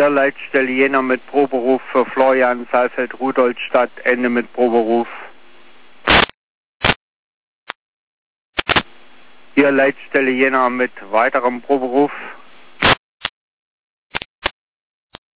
Hier Leitstelle Jena mit Proberuf für Florian Saalfeld-Rudolstadt, Ende mit Proberuf. Hier Leitstelle Jena mit weiterem Proberuf.